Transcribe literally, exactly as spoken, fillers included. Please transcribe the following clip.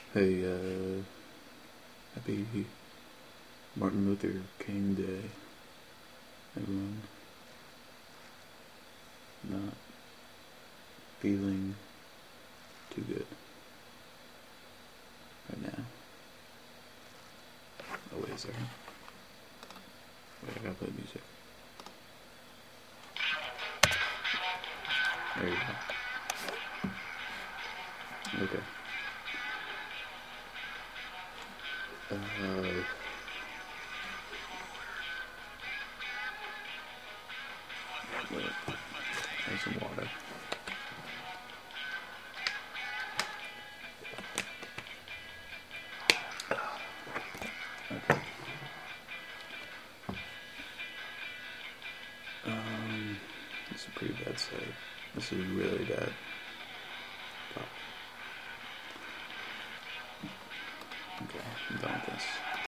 Hey, uh, happy Martin Luther King Day, everyone. Not feeling too good right now. Oh, wait a second. Wait, I gotta play music. There you go. Okay. Uh, wait, have some water. Okay. Um, this is a pretty bad sight. This is really bad. Oh. Okay, I'm done with this.